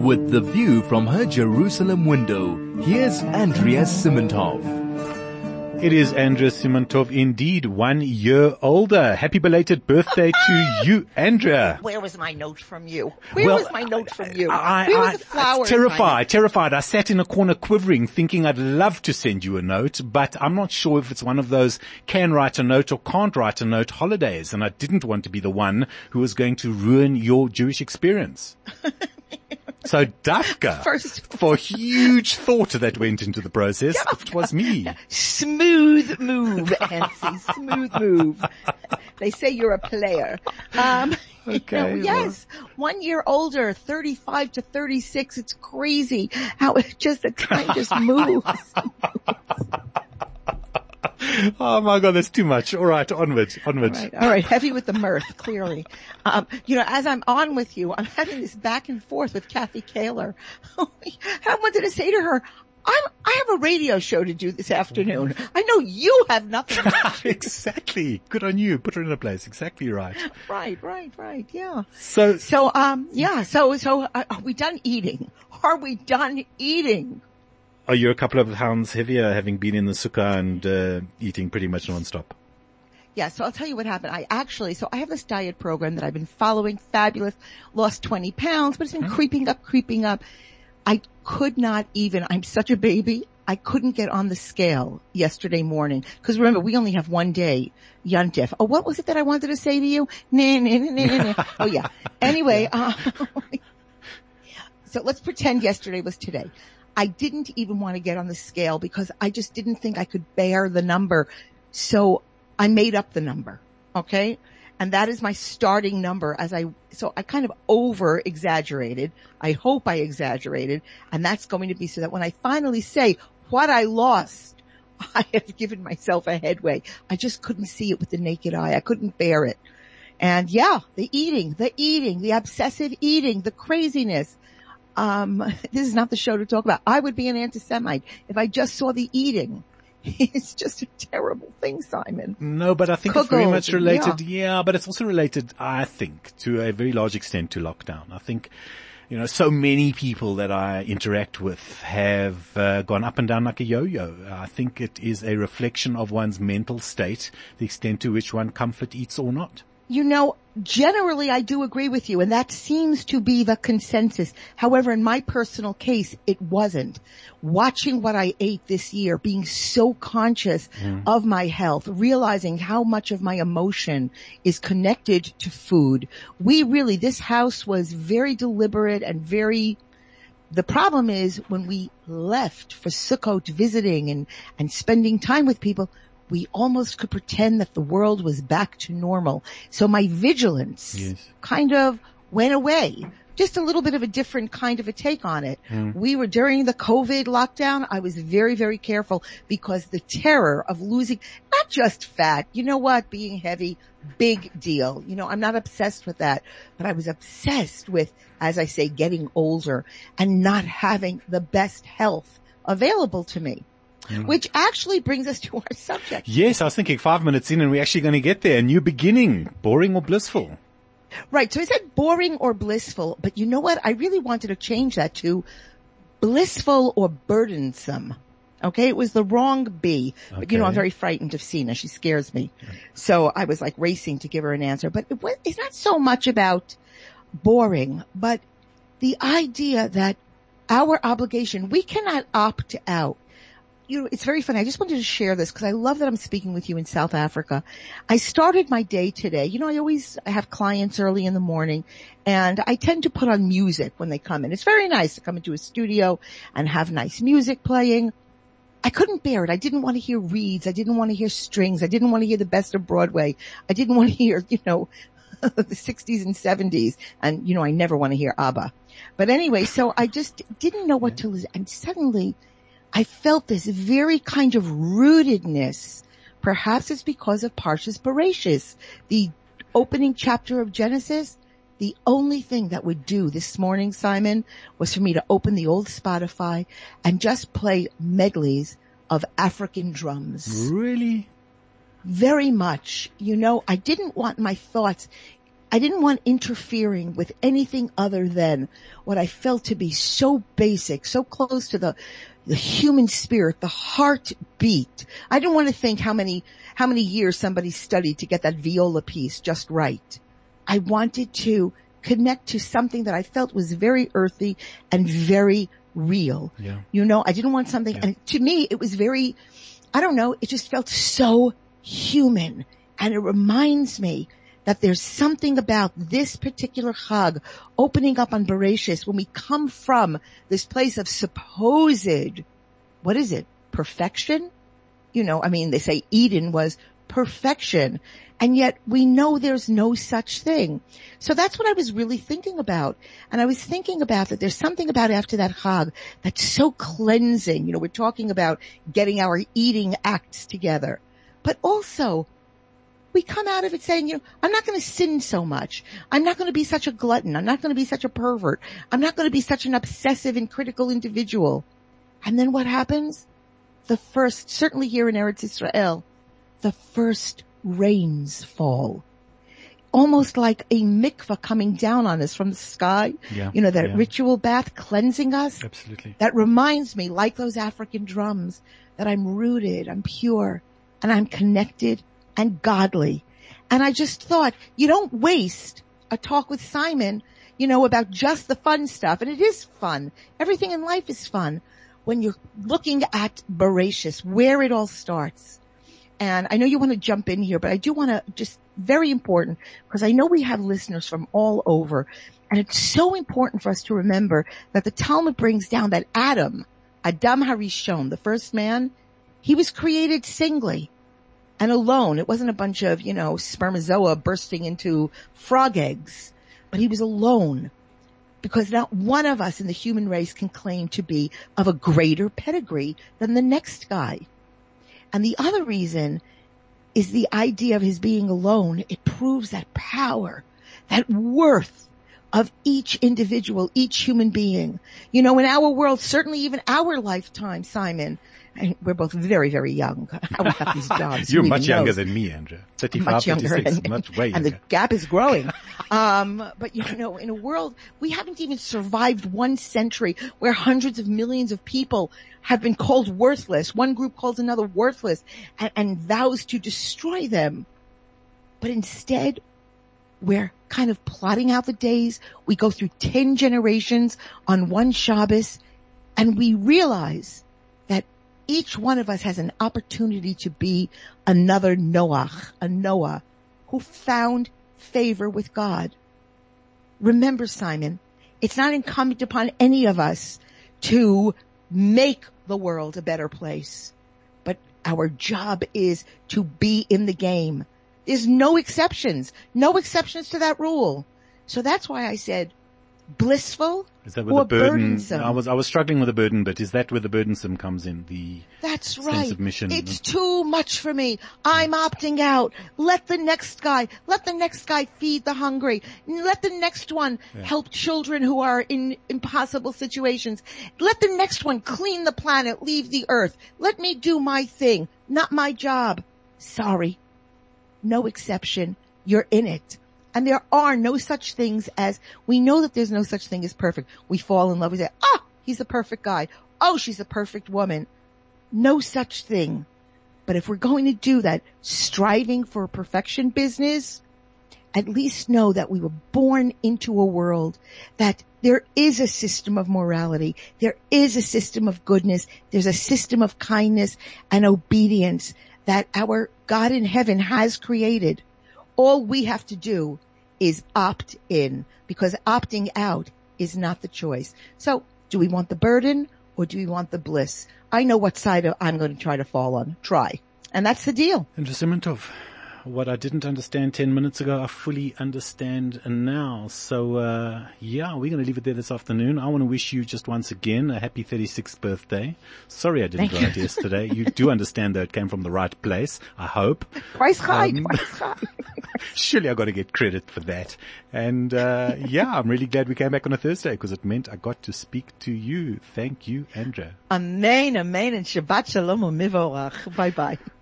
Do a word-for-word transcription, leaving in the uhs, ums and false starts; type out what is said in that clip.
With the view from her Jerusalem window, here's Andrea Simantov. It is Andrea Simantov, indeed, one year older. Happy belated birthday to you, Andrea. Where was my note from you? Where well, was my note from you? I, Where I, was the flowers? Terrified, terrified. I sat in a corner quivering, thinking I'd love to send you a note, but I'm not sure if it's one of those can write a note or can't write a note holidays, and I didn't want to be the one who was going to ruin your Jewish experience. So Dafka, First, for huge thought that went into the process, it was me. Smooth move, Nancy. Smooth move. They say you're a player. Um, okay. You know, yes, well. One year older, thirty-five to thirty-six. It's crazy how it just the time just moves. Oh my God, that's too much. All right, onward, onward. All right, all right. Heavy with the mirth, clearly. Um, you know, as I'm on with you, I'm having this back and forth with Kathy Kaler. I wanted to say to her, I'm, I have a radio show to do this afternoon. I know you have nothing to do. Exactly. Good on you. Put her in a place. Exactly right. Right, right, right. Yeah. So, so, um, yeah. So, so, uh, are we done eating? Are we done eating? Are you a couple of pounds heavier having been in the sukkah and uh, eating pretty much nonstop? Yeah, so I'll tell you what happened. I actually, so I have this diet program that I've been following, fabulous, lost twenty pounds, but it's been mm-hmm. creeping up, creeping up. I could not even, I'm such a baby, I couldn't get on the scale yesterday morning. Because remember, we only have one day, Yontif. Oh, what was it that I wanted to say to you? Nah, nah, nah, nah, nah. Oh yeah. Anyway, uh, so let's pretend yesterday was today. I didn't even want to get on the scale because I just didn't think I could bear the number. So I made up the number. Okay. And that is my starting number as I, so I kind of over exaggerated. I hope I exaggerated. And that's going to be so that when I finally say what I lost, I have given myself a headway. I just couldn't see it with the naked eye. I couldn't bear it. And yeah, the eating, the eating, the obsessive eating, the craziness. Um, this is not the show to talk about. I would be an anti-Semite if I just saw the eating. It's just a terrible thing, Simon. No, but I think Cuckold. It's very much related. Yeah. yeah, but it's also related, I think, to a very large extent to lockdown. I think, you know, so many people that I interact with have uh, gone up and down like a yo-yo. I think it is a reflection of one's mental state, the extent to which one comfort eats or not. You know, generally I do agree with you, and that seems to be the consensus. However, in my personal case, it wasn't. Watching what I ate this year, being so conscious mm. of my health, realizing how much of my emotion is connected to food. We really, this house was very deliberate and very, the problem is when we left for Sukkot visiting and, and spending time with people, we almost could pretend that the world was back to normal. So my vigilance yes. kind of went away. Just a little bit of a different kind of a take on it. Mm. We were during the COVID lockdown. I was very, very careful because the terror of losing not just fat. You know what? Being heavy, big deal. You know, I'm not obsessed with that, but I was obsessed with, as I say, getting older and not having the best health available to me. Mm. Which actually brings us to our subject. Yes, I was thinking five minutes in and we're actually going to get there. A new beginning. Boring or blissful? Right. So is that boring or blissful? But you know what? I really wanted to change that to blissful or burdensome. Okay. It was the wrong B. Okay. But you know, I'm very frightened of Sina. She scares me. So I was like racing to give her an answer. But it was, it's not so much about boring, but the idea that our obligation, we cannot opt out. You know, it's very funny. I just wanted to share this because I love that I'm speaking with you in South Africa. I started my day today. You know, I always have clients early in the morning and I tend to put on music when they come in. It's very nice to come into a studio and have nice music playing. I couldn't bear it. I didn't want to hear reeds. I didn't want to hear strings. I didn't want to hear the best of Broadway. I didn't want to hear, you know, the sixties and seventies. And, you know, I never want to hear ABBA. But anyway, so I just didn't know what to listen. And suddenly I felt this very kind of rootedness. Perhaps it's because of Parshas Bereshis, the opening chapter of Genesis. The only thing that would do this morning, Simon, was for me to open the old Spotify and just play medleys of African drums. Really? Very much. You know, I didn't want my thoughts. I didn't want interfering with anything other than what I felt to be so basic, so close to the, the human spirit, the heartbeat. I didn't want to think how many, how many years somebody studied to get that viola piece just right. I wanted to connect to something that I felt was very earthy and very real. Yeah. You know, I didn't want something, yeah. and to me it was very, I don't know, it just felt so human. And it reminds me that there's something about this particular Chag opening up on Bereshis when we come from this place of supposed, what is it, perfection? You know, I mean, they say Eden was perfection, and yet we know there's no such thing. So that's what I was really thinking about. And I was thinking about that there's something about after that Chag that's so cleansing. You know, we're talking about getting our eating acts together, but also we come out of it saying, you know, I'm not going to sin so much. I'm not going to be such a glutton. I'm not going to be such a pervert. I'm not going to be such an obsessive and critical individual. And then what happens? The first, certainly here in Eretz Israel, the first rains fall. Almost like a mikvah coming down on us from the sky. Yeah, you know, that yeah. ritual bath cleansing us. Absolutely. That reminds me, like those African drums, that I'm rooted, I'm pure, and I'm connected and godly. And I just thought, you don't waste a talk with Simon, you know, about just the fun stuff. And it is fun. Everything in life is fun when you're looking at Bereshis, where it all starts. And I know you want to jump in here, but I do want to just, very important, because I know we have listeners from all over. And it's so important for us to remember that the Talmud brings down that Adam, Adam Harishon, the first man, he was created singly and alone. It wasn't a bunch of, you know, spermazoa bursting into frog eggs, but he was alone, because not one of us in the human race can claim to be of a greater pedigree than the next guy. And the other reason is the idea of his being alone. It proves that power, that worth of each individual, each human being. You know, in our world, certainly even our lifetime, Simon, and we're both very, very young. We have these jobs. You're Who much even younger knows? than me, Andrea. thirty-five, Much younger, thirty-six, and, much way and younger. the gap is growing. um, but you know, in a world, we haven't even survived one century where hundreds of millions of people have been called worthless. One group calls another worthless and, and vows to destroy them. But instead, we're kind of plotting out the days. We go through ten generations on one Shabbos, and we realize that each one of us has an opportunity to be another Noach, a Noah, who found favor with God. Remember, Simon, it's not incumbent upon any of us to make the world a better place, but our job is to be in the game. There's no exceptions, no exceptions to that rule. So that's why I said blissful Is that where or the burden, burdensome. I was, I was struggling with the burden bit. Is that where the burdensome comes in? The That's sense right. of mission. It's too much for me. I'm opting out. Let the next guy, let the next guy feed the hungry. Let the next one Yeah. help children who are in impossible situations. Let the next one clean the planet, leave the earth. Let me do my thing, not my job. Sorry. No exception. You're in it. And there are no such things as, we know that there's no such thing as perfect. We fall in love. We say, oh, he's the perfect guy. Oh, she's the perfect woman. No such thing. But if we're going to do that striving for a perfection business, at least know that we were born into a world that there is a system of morality. There is a system of goodness. There's a system of kindness and obedience that our God in heaven has created. All we have to do is opt in, because opting out is not the choice. So do we want the burden or do we want the bliss? I know what side of, I'm going to try to fall on. Try. And that's the deal. And Simintov, what I didn't understand ten minutes ago, I fully understand now. So, uh, yeah, we're going to leave it there this afternoon. I want to wish you just once again a happy thirty-sixth birthday. Sorry I didn't Thank you. write yesterday. You do understand that it came from the right place, I hope. Price high, Um, price high. Surely I got to get credit for that. And, uh, yeah, I'm really glad we came back on a Thursday because it meant I got to speak to you. Thank you, Andrea. Amen, amen, and Shabbat Shalom u'mivorach. Bye bye.